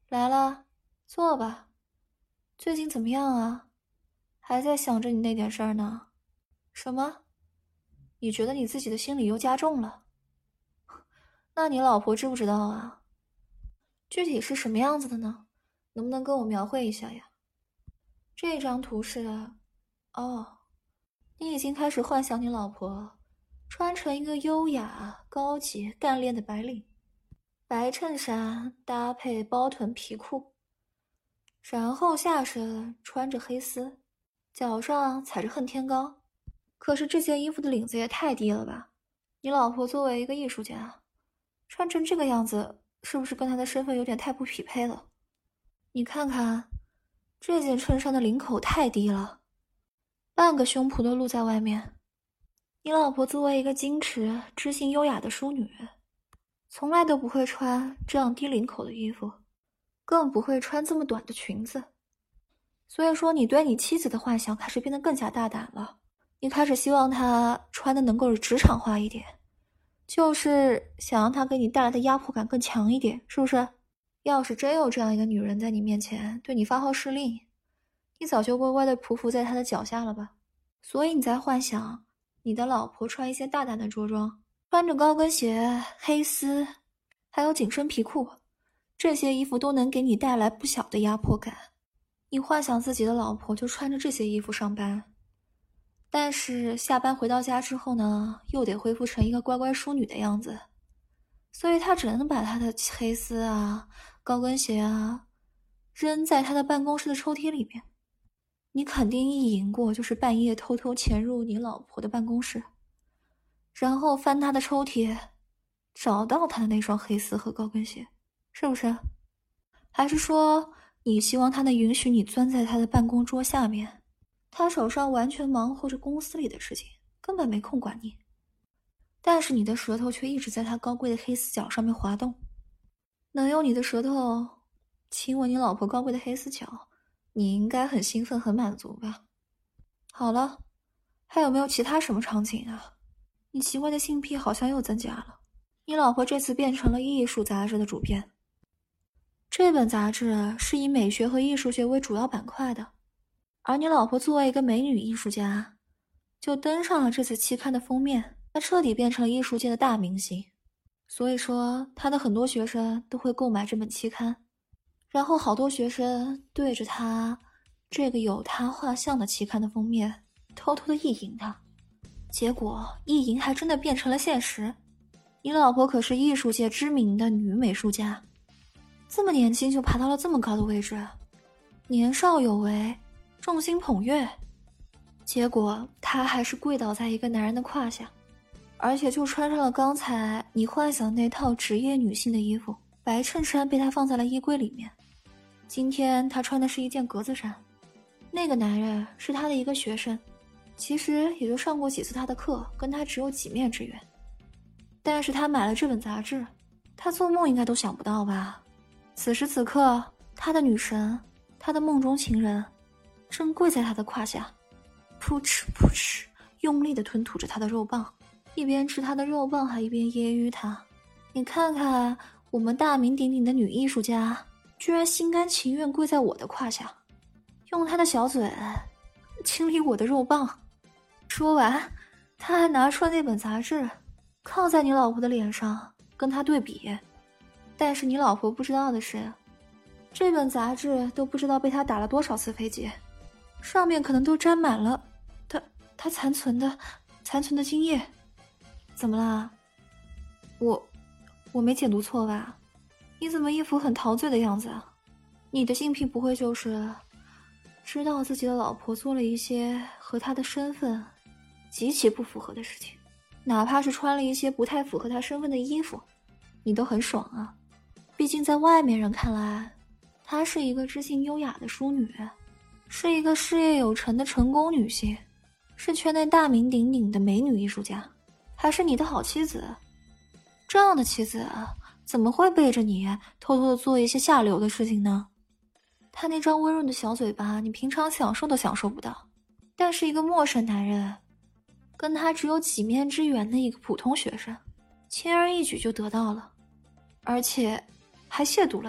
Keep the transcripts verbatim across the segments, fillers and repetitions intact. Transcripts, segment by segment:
来了，坐吧。最近怎么样啊？还在想着你那点事儿呢？什么？你觉得你自己的心理又加重了？那你老婆知不知道啊？具体是什么样子的呢？能不能跟我描绘一下呀？这张图是……哦，你已经开始幻想你老婆穿成一个优雅、高级、干练的白领，白衬衫搭配包臀皮裤，然后下身穿着黑丝，脚上踩着恨天高。可是这件衣服的领子也太低了吧？你老婆作为一个艺术家，穿成这个样子，是不是跟她的身份有点太不匹配了？你看看，这件衬衫的领口太低了，半个胸脯都露在外面。你老婆作为一个矜持、知性、优雅的淑女，从来都不会穿这样低领口的衣服，更不会穿这么短的裙子。所以说，你对你妻子的幻想开始变得更加大胆了。你开始希望她穿的能够职场化一点，就是想让她给你带来的压迫感更强一点，是不是？要是真有这样一个女人在你面前对你发号施令，你早就乖乖的匍匐在她的脚下了吧？所以你在幻想你的老婆穿一些大胆的着装，穿着高跟鞋、黑丝，还有紧身皮裤，这些衣服都能给你带来不小的压迫感。你幻想自己的老婆就穿着这些衣服上班，但是下班回到家之后呢，又得恢复成一个乖乖淑女的样子，所以她只能把她的黑丝啊、高跟鞋啊扔在她的办公室的抽屉里面。你肯定意淫过，就是半夜偷偷潜入你老婆的办公室，然后翻她的抽屉，找到她的那双黑丝和高跟鞋，是不是？还是说你希望她能允许你钻在她的办公桌下面，她手上完全忙活着公司里的事情，根本没空管你，但是你的舌头却一直在她高贵的黑丝脚上面滑动。能用你的舌头亲吻你老婆高贵的黑丝脚，你应该很兴奋很满足吧？好了，还有没有其他什么场景啊？你奇怪的性癖好像又增加了。你老婆这次变成了艺术杂志的主编，这本杂志是以美学和艺术学为主要板块的，而你老婆作为一个美女艺术家，就登上了这次期刊的封面，她彻底变成了艺术界的大明星。所以说，她的很多学生都会购买这本期刊，然后好多学生对着她这个有她画像的期刊的封面偷偷的意淫她，结果意淫还真的变成了现实。你老婆可是艺术界知名的女美术家，这么年轻就爬到了这么高的位置，年少有为，众星捧月，结果她还是跪倒在一个男人的胯下，而且就穿上了刚才你幻想那套职业女性的衣服，白衬衫被她放在了衣柜里面，今天她穿的是一件格子衫。那个男人是她的一个学生，其实也就上过几次她的课，跟她只有几面之缘。但是她买了这本杂志，她做梦应该都想不到吧？此时此刻，她的女神，她的梦中情人，正跪在她的胯下，扑哧扑哧用力地吞吐着她的肉棒，一边吃她的肉棒还一边揶揄她。你看看我们大名鼎鼎的女艺术家，居然心甘情愿跪在我的胯下，用她的小嘴清理我的肉棒。说完，她还拿出了那本杂志，靠在你老婆的脸上跟她对比。但是你老婆不知道的是，这本杂志都不知道被她打了多少次飞机，上面可能都沾满了她她残存的残存的精液。怎么啦？我我没解读错吧？你怎么一副很陶醉的样子啊？你的性癖不会就是知道自己的老婆做了一些和她的身份极其不符合的事情，哪怕是穿了一些不太符合她身份的衣服，你都很爽啊？毕竟在外面人看来，她是一个知性优雅的淑女，是一个事业有成的成功女性，是圈内大名鼎鼎的美女艺术家，还是你的好妻子。这样的妻子怎么会背着你偷偷的做一些下流的事情呢？她那张温润的小嘴巴，你平常享受都享受不到，但是一个陌生男人，跟他只有几面之缘的一个普通学生，轻而易举就得到了，而且还亵渎了他。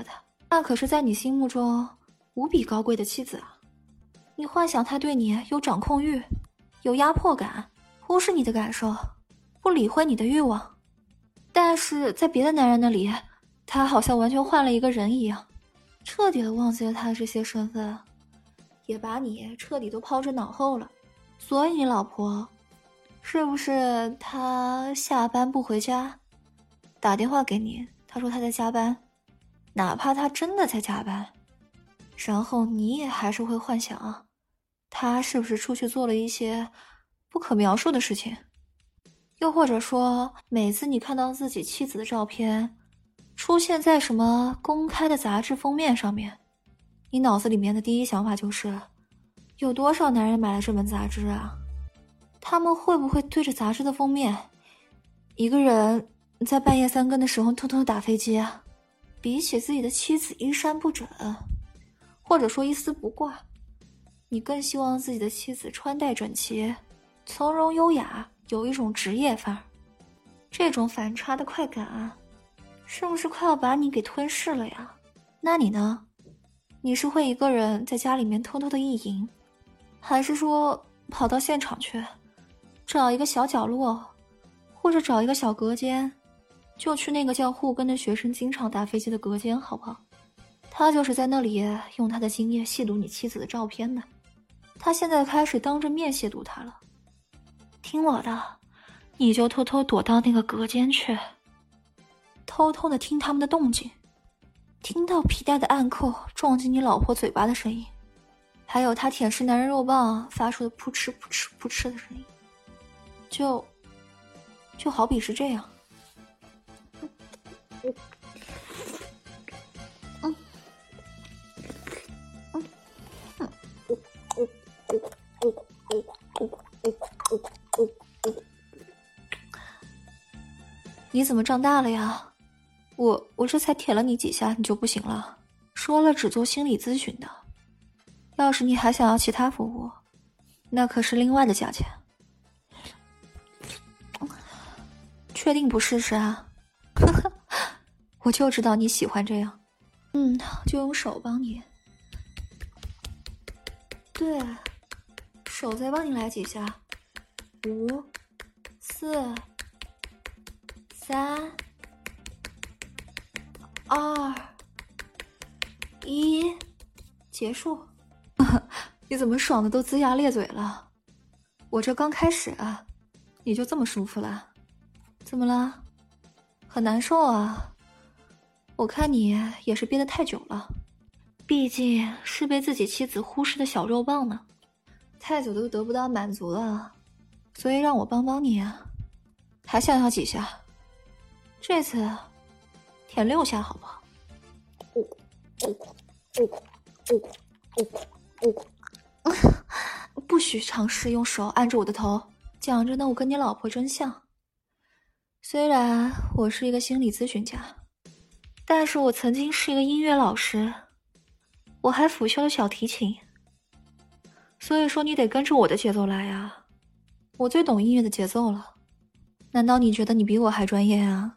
那可是在你心目中无比高贵的妻子啊！你幻想他对你有掌控欲，有压迫感，忽视你的感受，不理会你的欲望。但是在别的男人那里，他好像完全换了一个人一样，彻底的忘记了他的这些身份，也把你彻底都抛之脑后了。所以你老婆是不是她下班不回家，打电话给你，她说她在加班，哪怕她真的在加班，然后你也还是会幻想啊，她是不是出去做了一些不可描述的事情？又或者说，每次你看到自己妻子的照片出现在什么公开的杂志封面上面，你脑子里面的第一想法就是有多少男人买了这本杂志啊？他们会不会对着杂志的封面，一个人在半夜三更的时候偷偷打飞机啊？比起自己的妻子衣衫不整，或者说一丝不挂，你更希望自己的妻子穿戴整齐，从容优雅，有一种职业范儿。这种反差的快感，是不是快要把你给吞噬了呀？那你呢？你是会一个人在家里面偷偷的意淫，还是说跑到现场去，找一个小角落，或者找一个小隔间，就去那个叫护根的学生经常打飞机的隔间，好不好？他就是在那里用他的精液亵渎你妻子的照片呢。他现在开始当着面亵渎她了。听我的，你就偷偷躲到那个隔间去，偷偷的听他们的动静，听到皮带的按扣撞击你老婆嘴巴的声音，还有他舔舐男人肉棒发出的扑哧扑哧扑哧的声音，就就好比是这样。嗯嗯嗯你怎么长大了呀？我我这才舔了你几下你就不行了？说了只做心理咨询的，要是你还想要其他服务，那可是另外的价钱。确定不试试啊？我就知道你喜欢这样。嗯，就用手帮你。对，手再帮你来几下。五、四、三、二、一，结束。你怎么爽的都龇牙咧嘴了？我这刚开始啊，你就这么舒服了？怎么了？很难受啊？我看你也是憋得太久了，毕竟是被自己妻子忽视的小肉棒呢，太久都得不到满足了，所以让我帮帮你啊。还想要几下？这次舔六下好不好？不许尝试用手按着我的头，讲着呢我跟你老婆真像。虽然我是一个心理咨询家，但是我曾经是一个音乐老师，我还辅修了小提琴，所以说你得跟着我的节奏来啊，我最懂音乐的节奏了。难道你觉得你比我还专业啊？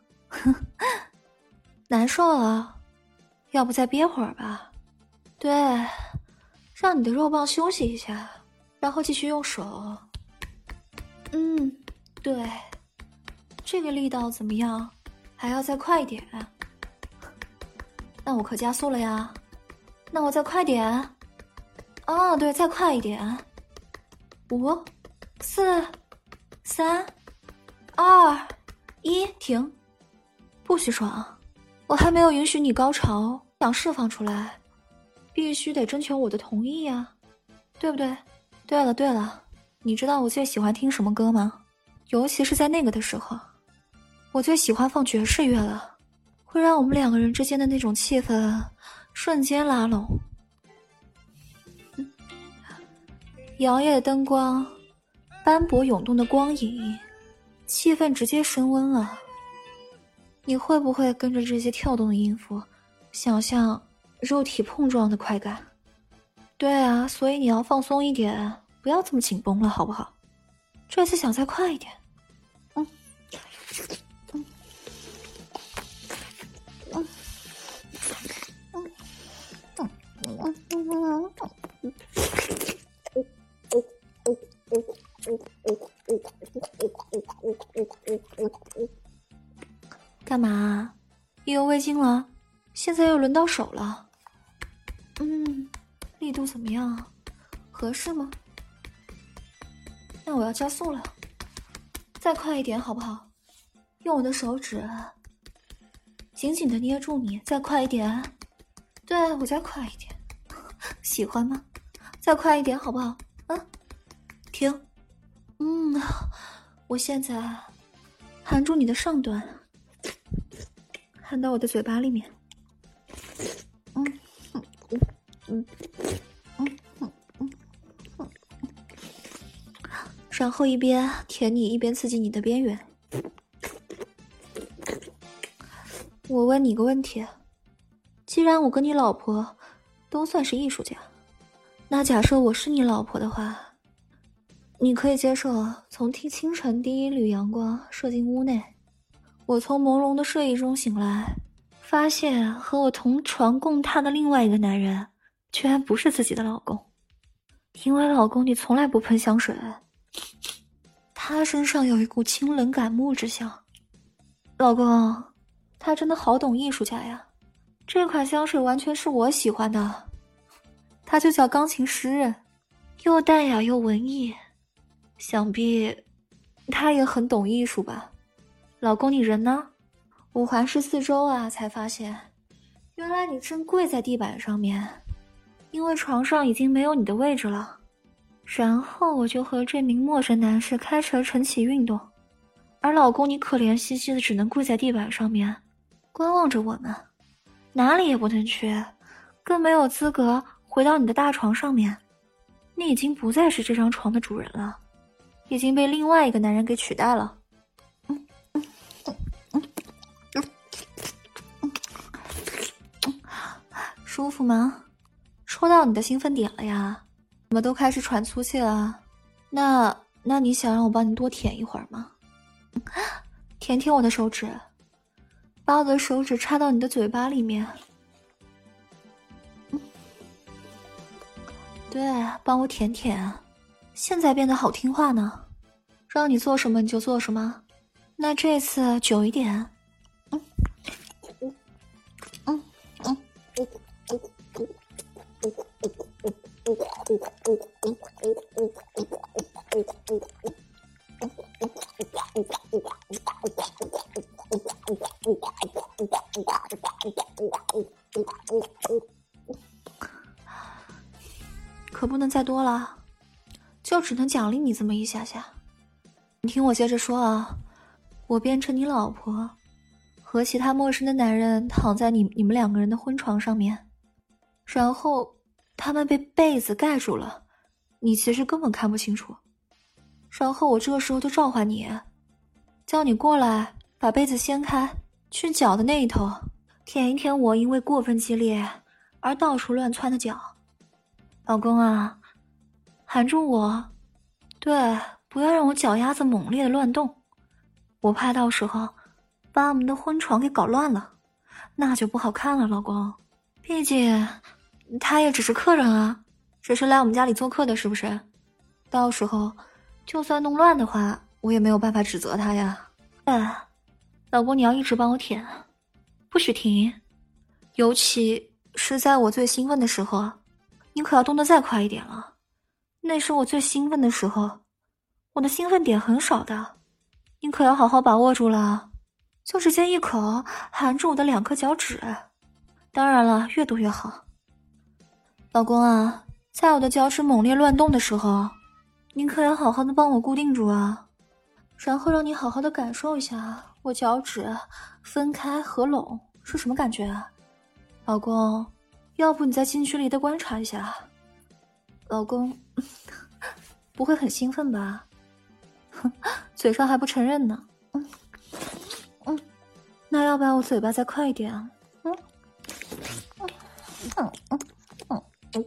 难受啊？要不再憋会儿吧？对，让你的肉棒休息一下，然后继续用手。嗯，对，这个力道怎么样？还要再快一点。那我可加速了呀。那我再快点。哦，对，再快一点。五、四、三、二、一，停！不许爽！我还没有允许你高潮，想释放出来，必须得征求我的同意呀，对不对？对了对了，你知道我最喜欢听什么歌吗？尤其是在那个的时候，我最喜欢放爵士乐了，会让我们两个人之间的那种气氛瞬间拉拢。摇曳的灯光，斑驳涌动的光影，气氛直接升温了。你会不会跟着这些跳动的音符，想象肉体碰撞的快感？对啊，所以你要放松一点，不要这么紧绷了，好不好？这次想再快一点。嗯嗯嗯嗯干嘛？意犹未尽了？现在又轮到手了。嗯，力度怎么样？合适吗？那我要加速了，再快一点好不好？用我的手指紧紧地捏住你，再快一点。对，我再快一点。喜欢吗？再快一点好不好？啊，停。嗯，我现在含住你的上端，含到我的嘴巴里面。嗯嗯嗯嗯嗯嗯嗯，然后一边舔你一边刺激你的边缘。我问你个问题，既然我跟你老婆都算是艺术家，那假设我是你老婆的话，你可以接受从清晨第一缕阳光射进屋内，我从朦胧的睡意中醒来，发现和我同床共榻的另外一个男人居然不是自己的老公。因为老公你从来不喷香水，他身上有一股清冷感木之香。老公，他真的好懂艺术家呀，这款香水完全是我喜欢的，他就叫钢琴诗人，又淡雅又文艺，想必他也很懂艺术吧。老公，你人呢？我环视四周啊，才发现原来你正跪在地板上面，因为床上已经没有你的位置了。然后我就和这名陌生男士开始了晨起运动，而老公你可怜兮兮的只能跪在地板上面观望着我们，哪里也不能去，更没有资格回到你的大床上面。你已经不再是这张床的主人了，已经被另外一个男人给取代了。嗯嗯嗯嗯嗯嗯，舒服吗？戳到你的兴奋点了呀？我们都开始喘粗气了。那那你想让我帮你多舔一会儿吗？舔舔我的手指，把我的手指插到你的嘴巴里面。嗯，对，帮我舔舔。现在变得好听话呢，让你做什么你就做什么。那这次久一点。嗯嗯嗯嗯可不能再多了，就只能奖励你这么一下下。你听我接着说啊，我变成你老婆，和其他陌生的男人躺在你你们两个人的婚床上面，然后他们被被子盖住了，你其实根本看不清楚。然后我这个时候就召唤你，叫你过来把被子掀开，去脚的那一头舔一舔我因为过分激烈而到处乱窜的脚。老公啊，含住我，对，不要让我脚丫子猛烈的乱动，我怕到时候把我们的婚床给搞乱了，那就不好看了。老公，毕竟他也只是客人啊，只是来我们家里做客的，是不是？到时候就算弄乱的话，我也没有办法指责他呀。哎，老公，你要一直帮我舔，不许停，尤其是在我最兴奋的时候，你可要动得再快一点了。那是我最兴奋的时候，我的兴奋点很少的，你可要好好把握住了，就直接一口含住我的两颗脚趾，当然了，越多越好。老公啊，在我的脚趾猛烈乱动的时候，你可要好好的帮我固定住啊，然后让你好好的感受一下我脚趾分开合拢是什么感觉啊。老公，要不你再近距离的观察一下。老公，不会很兴奋吧？嘴上还不承认呢。嗯嗯，那要不要我嘴巴再快一点啊？嗯嗯嗯嗯嗯嗯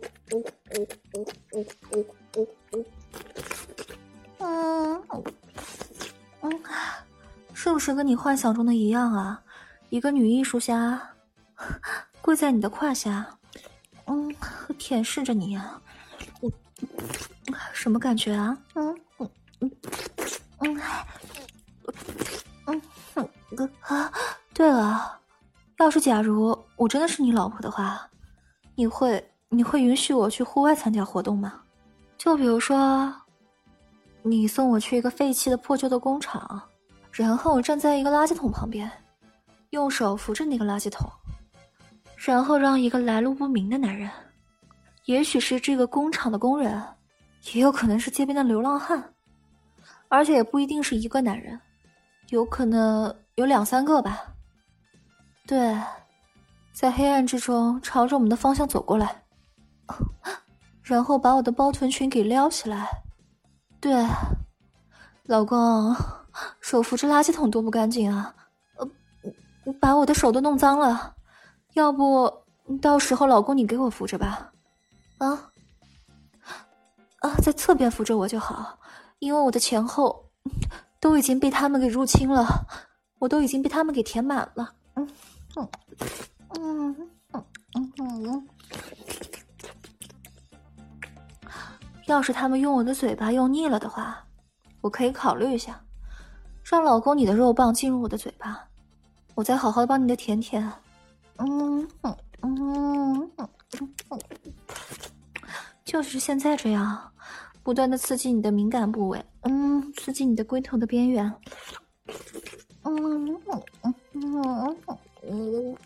嗯嗯，是不是跟你幻想中的一样啊？一个女艺术家跪在你的胯下，嗯，舔舐着你啊。嗯，什么感觉啊？嗯嗯嗯嗯嗯嗯啊， 对了，要是假如我真的是你老婆的话，你会你会允许我去户外参加活动吗？就比如说，你送我去一个废弃的破旧的工厂，然后我站在一个垃圾桶旁边，用手扶着那个垃圾桶，然后让一个来路不明的男人，也许是这个工厂的工人，也有可能是街边的流浪汉，而且也不一定是一个男人，有可能有两三个吧。对，在黑暗之中朝着我们的方向走过来，然后把我的包臀裙给撩起来。对，老公，手扶着垃圾桶多不干净啊，呃，把我的手都弄脏了，要不到时候老公你给我扶着吧。啊啊，在侧边扶着我就好，因为我的前后都已经被他们给入侵了，我都已经被他们给填满了。嗯嗯嗯嗯嗯嗯，要是他们用我的嘴巴用腻了的话，我可以考虑一下，让老公你的肉棒进入我的嘴巴，我再好好帮你的舔舔。嗯嗯嗯嗯，就是现在这样，不断的刺激你的敏感部位，嗯，刺激你的龟头的边缘。嗯嗯嗯嗯嗯。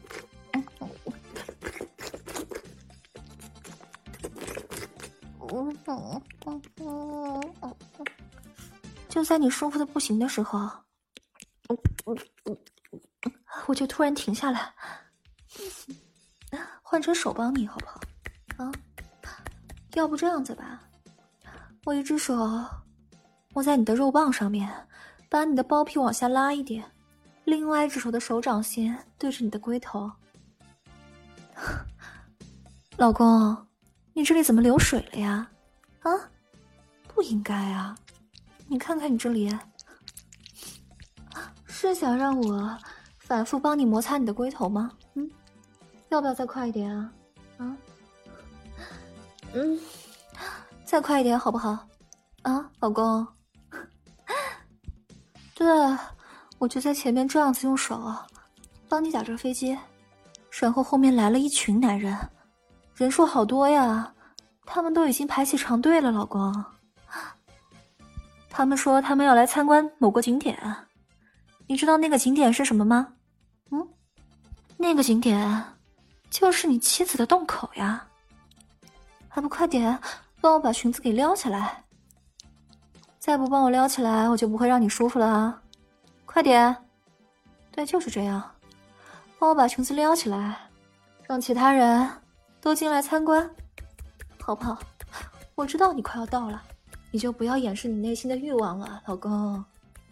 就在你舒服的不行的时候，我就突然停下来，换成手帮你好不好？啊，要不这样子吧，我一只手握在你的肉棒上面，把你的包皮往下拉一点，另外一只手的手掌心对着你的龟头。老公，你这里怎么流水了呀？啊，不应该啊！你看看你这里，是想让我反复帮你摩擦你的龟头吗？嗯，要不要再快一点啊？啊，嗯，再快一点好不好？啊，老公。对，我就在前面这样子用手帮你打着飞机，然后后面来了一群男人，人数好多呀，他们都已经排起长队了，老公。他们说他们要来参观某个景点，你知道那个景点是什么吗？嗯，那个景点就是你妻子的洞口呀，还不快点帮我把裙子给撩起来，再不帮我撩起来我就不会让你舒服了啊，快点。对，就是这样，帮我把裙子撩起来，让其他人都进来参观，好不好？我知道你快要到了，你就不要掩饰你内心的欲望了，老公。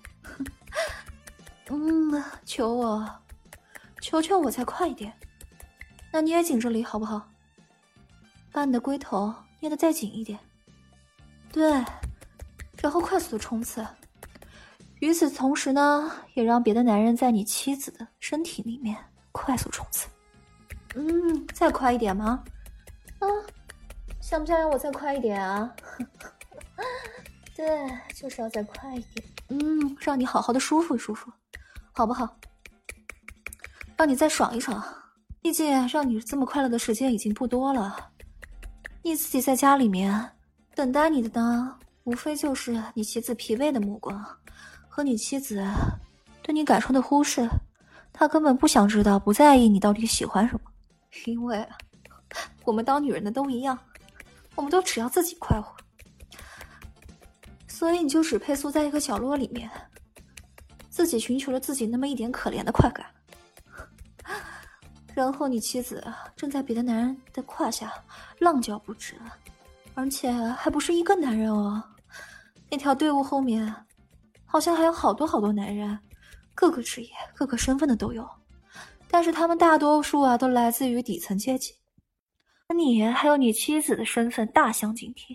嗯，求我，求求我再快一点。那捏紧这里好不好？把你的龟头捏得再紧一点。对，然后快速的冲刺。与此同时呢，也让别的男人在你妻子的身体里面快速冲刺。嗯，再快一点吗？啊，想不想让我再快一点啊？对，就是要再快一点。嗯，让你好好的舒服舒服，好不好？让你再爽一爽。毕竟让你这么快乐的时间已经不多了。你自己在家里面等待你的呢，无非就是你妻子疲惫的目光和你妻子对你感受的忽视。她根本不想知道，不在意你到底喜欢什么，因为我们当女人的都一样，我们都只要自己快活，所以你就只配缩在一个角落里面，自己寻求了自己那么一点可怜的快感。然后你妻子正在别的男人的胯下浪叫不止，而且还不是一个男人哦，那条队伍后面好像还有好多好多男人，各个职业各个身份的都有，但是他们大多数啊都来自于底层阶级，你还有你妻子的身份大相径庭，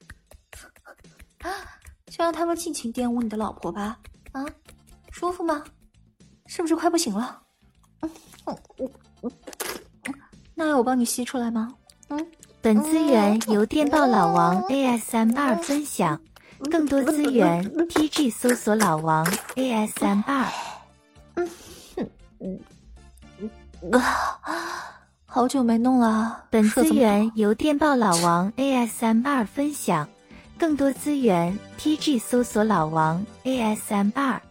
就让他们尽情玷污你的老婆吧。啊，舒服吗？是不是快不行了？嗯嗯嗯嗯，那要我帮你吸出来吗？嗯， 本资源由电报老王 A S M 二分享，更多资源 T G 搜索老王 A S M 二。 嗯哼啊，好久没弄了。 本资源由电报老王 A S M R 分享，更多资源 T G 搜索老王 A S M R。